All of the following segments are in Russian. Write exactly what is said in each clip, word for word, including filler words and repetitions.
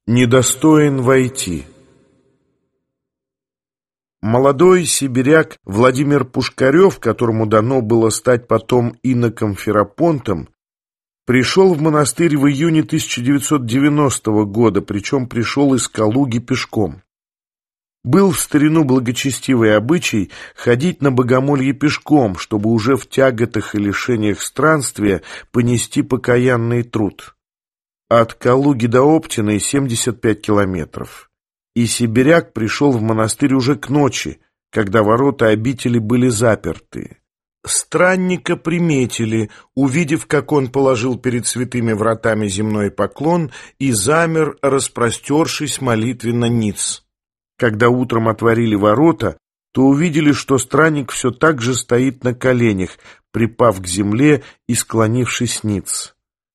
Недостоин войти. Молодой сибиряк Владимир Пушкарев, которому дано было стать потом иноком Ферапонтом, пришел в монастырь в июне тысяча девятьсот девяностого года, причем пришел из Калуги пешком. Был в старину благочестивый обычай ходить на богомолье пешком, чтобы уже в тяготах и лишениях странствия понести покаянный труд. От Калуги до Оптиной семьдесят пять километров. И сибиряк пришел в монастырь уже к ночи, когда ворота обители были заперты. Странника приметили, увидев, как он положил перед святыми вратами земной поклон и замер, распростершись молитвенно ниц. Когда утром отворили ворота, то увидели, что странник все так же стоит на коленях, припав к земле и склонившись ниц.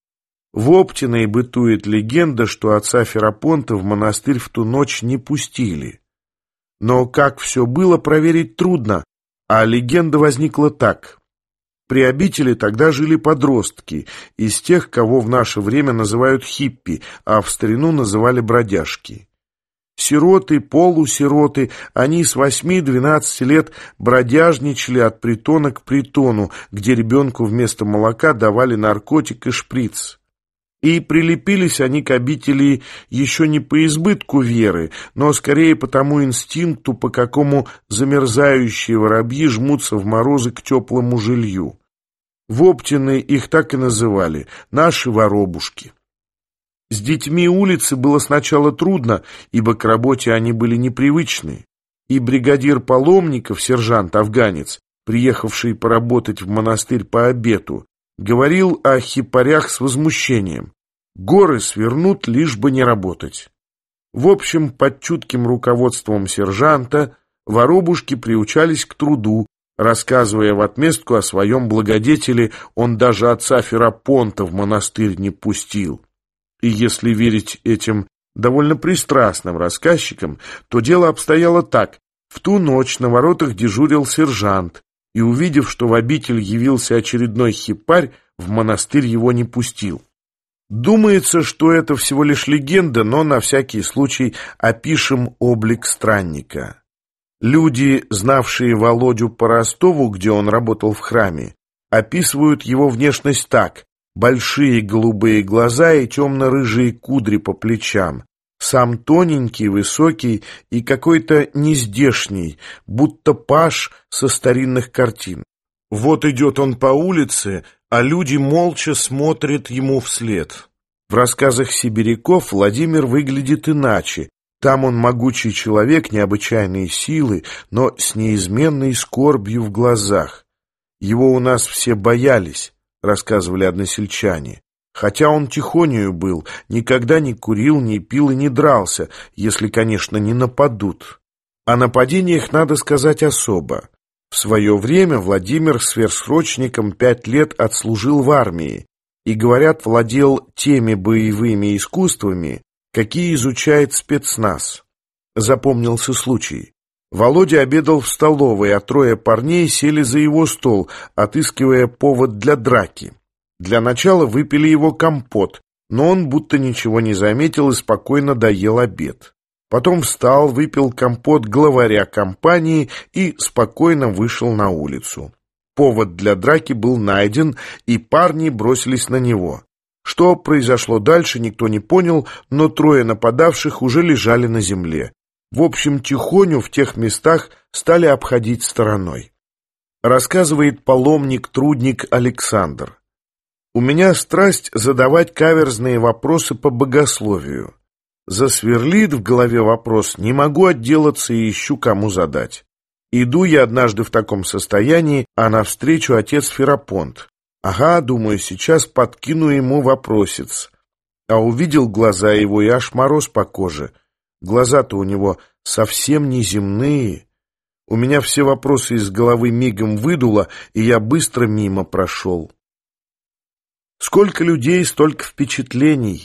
В Оптиной бытует легенда, что отца Ферапонта в монастырь в ту ночь не пустили. Но как все было, проверить трудно, а легенда возникла так. При обители тогда жили подростки, из тех, кого в наше время называют хиппи, а в старину называли бродяжки. Сироты, полусироты, они с восьми-двенадцати лет бродяжничали от притона к притону, где ребенку вместо молока давали наркотик и шприц. И прилепились они к обители еще не по избытку веры, но скорее по тому инстинкту, по какому замерзающие воробьи жмутся в морозы к теплому жилью. В Оптиной их так и называли — наши воробушки. С детьми улицы было сначала трудно, ибо к работе они были непривычны, и бригадир паломников, сержант-афганец, приехавший поработать в монастырь по обету, говорил о хипарях с возмущением. Горы свернут, лишь бы не работать. В общем, под чутким руководством сержанта воробушки приучались к труду, рассказывая в отместку о своем благодетеле, он даже отца Ферапонта в монастырь не пустил. И если верить этим довольно пристрастным рассказчикам, то дело обстояло так. В ту ночь на воротах дежурил сержант, и, увидев, что в обитель явился очередной хипарь, в монастырь его не пустил. Думается, что это всего лишь легенда, но на всякий случай опишем облик странника. Люди, знавшие Володю по Ростову, где он работал в храме, описывают его внешность так: большие голубые глаза и темно-рыжие кудри по плечам, сам тоненький, высокий и какой-то нездешний, будто паж со старинных картин. Вот идет он по улице, а люди молча смотрят ему вслед. В рассказах сибиряков Владимир выглядит иначе. Там он могучий человек необычайной силы, но с неизменной скорбью в глазах. Его у нас все боялись, рассказывали односельчане. Хотя он тихонею был, никогда не курил, не пил и не дрался, если, конечно, не нападут. О нападениях надо сказать особо. В свое время Владимир сверхсрочником пять лет отслужил в армии и, говорят, владел теми боевыми искусствами, какие изучает спецназ. Запомнился случай. Володя обедал в столовой, а трое парней сели за его стол, отыскивая повод для драки. Для начала выпили его компот, но он будто ничего не заметил и спокойно доел обед. Потом встал, выпил компот главаря компании и спокойно вышел на улицу. Повод для драки был найден, и парни бросились на него. Что произошло дальше, никто не понял, но трое нападавших уже лежали на земле. В общем, тихоню в тех местах стали обходить стороной. Рассказывает паломник-трудник Александр. У меня страсть задавать каверзные вопросы по богословию. Засверлит в голове вопрос, не могу отделаться и ищу, кому задать. Иду я однажды в таком состоянии, а навстречу отец Ферапонт. Ага, думаю, сейчас подкину ему вопросец. А увидел глаза его, и аж мороз по коже. Глаза-то у него совсем неземные. У меня все вопросы из головы мигом выдуло, и я быстро мимо прошел. Сколько людей, столько впечатлений.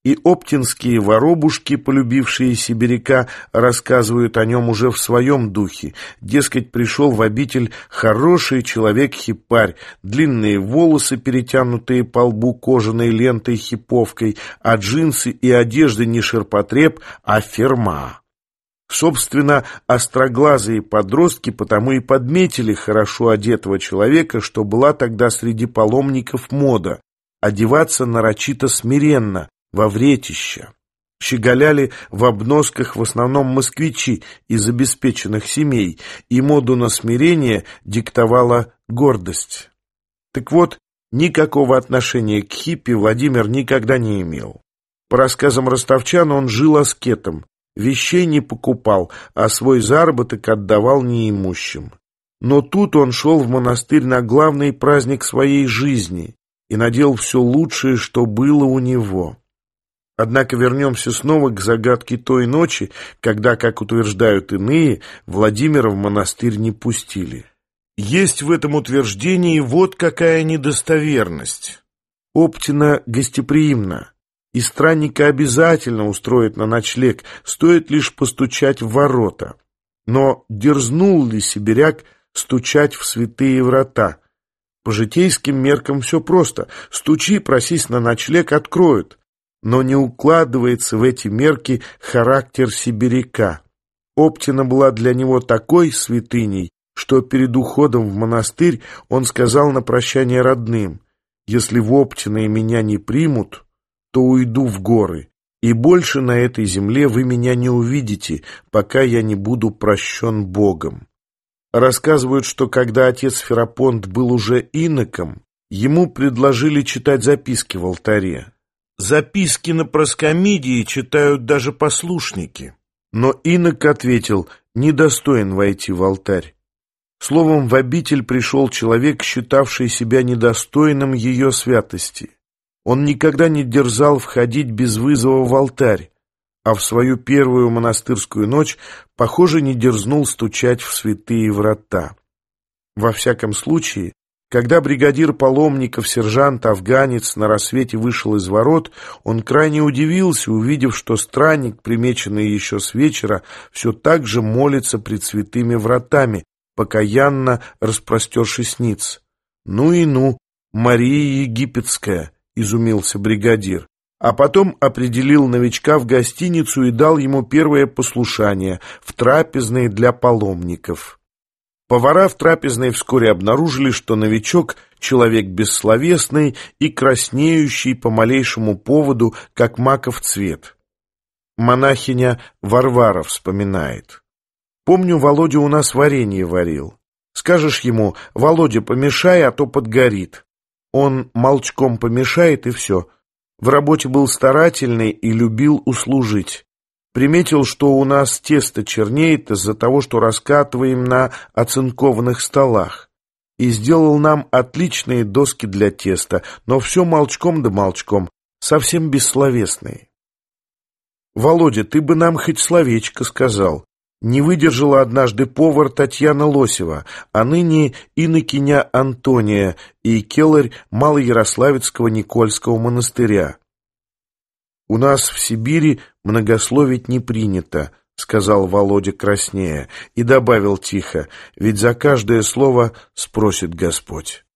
И оптинские воробушки, полюбившие сибиряка, рассказывают о нем уже в своем духе. Дескать, пришел в обитель хороший человек-хипарь, длинные волосы, перетянутые по лбу кожаной лентой-хиповкой, а джинсы и одежда не ширпотреб, а ферма. Собственно, остроглазые подростки потому и подметили хорошо одетого человека, что была тогда среди паломников мода — одеваться нарочито смиренно, во вретища. Щеголяли в обносках в основном москвичи из обеспеченных семей, и моду на смирение диктовала гордость. Так вот, никакого отношения к хиппи Владимир никогда не имел. По рассказам ростовчан, он жил аскетом, вещей не покупал, а свой заработок отдавал неимущим. Но тут он шел в монастырь на главный праздник своей жизни и надел все лучшее, что было у него. Однако вернемся снова к загадке той ночи, когда, как утверждают иные, Владимира в монастырь не пустили. Есть в этом утверждении вот какая недостоверность. Оптина гостеприимна, и странника обязательно устроит на ночлег, стоит лишь постучать в ворота. Но дерзнул ли сибиряк стучать в святые врата? По житейским меркам все просто. Стучи, просись на ночлег, откроют. Но не укладывается в эти мерки характер сибиряка. Оптина была для него такой святыней, что перед уходом в монастырь он сказал на прощание родным: «Если в Оптино меня не примут, то уйду в горы, и больше на этой земле вы меня не увидите, пока я не буду прощен Богом». Рассказывают, что когда отец Ферапонт был уже иноком, ему предложили читать записки в алтаре. Записки на проскомидии читают даже послушники. Но инок ответил: недостоин войти в алтарь. Словом, в обитель пришел человек, считавший себя недостойным ее святости. Он никогда не дерзал входить без вызова в алтарь, а в свою первую монастырскую ночь, похоже, не дерзнул стучать в святые врата. Во всяком случае, когда бригадир паломников, сержант-афганец, на рассвете вышел из ворот, он крайне удивился, увидев, что странник, примеченный еще с вечера, все так же молится пред святыми вратами, покаянно распростершись ниц. «Ну и ну, Мария Египетская!» — изумился бригадир. А потом определил новичка в гостиницу и дал ему первое послушание в трапезной для паломников. Повара в трапезной вскоре обнаружили, что новичок — человек бессловесный и краснеющий по малейшему поводу, как маков цвет. Монахиня Варвара вспоминает: «Помню, Володя у нас варенье варил. Скажешь ему: Володя, помешай, а то подгорит. Он молчком помешает, и все. В работе был старательный и любил услужить. Приметил, что у нас тесто чернеет из-за того, что раскатываем на оцинкованных столах. И сделал нам отличные доски для теста, но все молчком да молчком, совсем бессловесные. Володя, ты бы нам хоть словечко сказал. Не выдержала однажды повар Татьяна Лосева, а ныне инокиня Антония и келарь Малоярославецкого Никольского монастыря. «У нас в Сибири многословить не принято», — сказал Володя краснея, и добавил тихо: «ведь за каждое слово спросит Господь».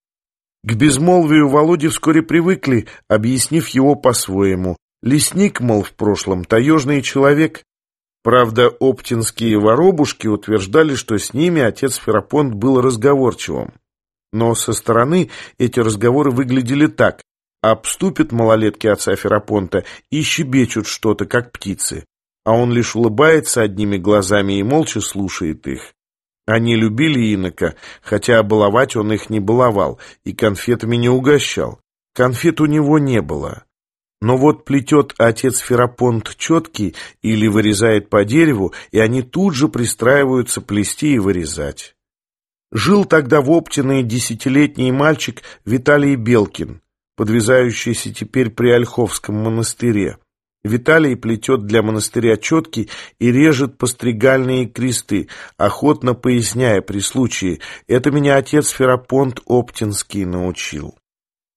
К безмолвию Володи вскоре привыкли, объяснив его по-своему. Лесник, мол, в прошлом таежный человек. Правда, оптинские воробушки утверждали, что с ними отец Ферапонт был разговорчивым. Но со стороны эти разговоры выглядели так: обступят малолетки отца Ферапонта и щебечут что-то, как птицы, а он лишь улыбается одними глазами и молча слушает их. Они любили инока, хотя баловать он их не баловал и конфетами не угощал. Конфет у него не было. Но вот плетет отец Ферапонт четки или вырезает по дереву, и они тут же пристраиваются плести и вырезать. Жил тогда в Оптино десятилетний мальчик Виталий Белкин, подвязающийся теперь при Ольховском монастыре. Виталий плетет для монастыря четки и режет постригальные кресты, охотно поясняя при случае: «Это меня отец Ферапонт Оптинский научил».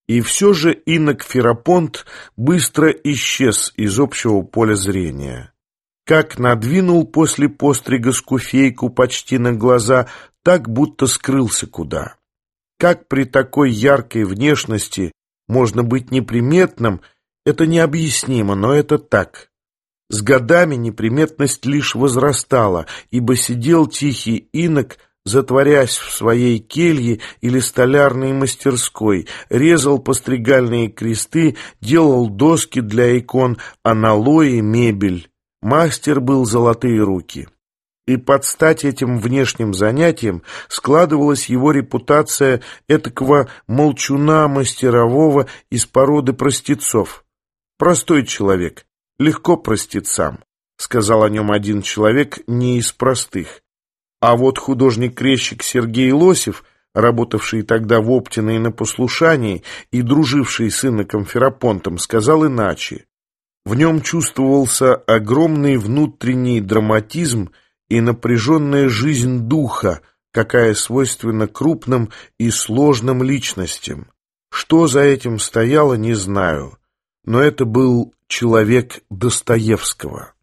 И все же инок Ферапонт быстро исчез из общего поля зрения. Как надвинул после пострига скуфейку почти на глаза, так будто скрылся куда. Как при такой яркой внешности можно быть неприметным, это необъяснимо, но это так. С годами неприметность лишь возрастала, ибо сидел тихий инок, затворясь в своей келье или столярной мастерской, резал постригальные кресты, делал доски для икон, аналои, мебель. Мастер был золотые руки. И под стать этим внешним занятиям складывалась его репутация этакого молчуна мастерового из породы простецов. «Простой человек, легко простецам», — сказал о нем один человек не из простых. А вот художник-крещик Сергей Лосев, работавший тогда в Оптино и на послушании и друживший с иноком Ферапонтом, сказал иначе. В нем чувствовался огромный внутренний драматизм и напряженная жизнь духа, какая свойственна крупным и сложным личностям. Что за этим стояло, не знаю, но это был человек Достоевского.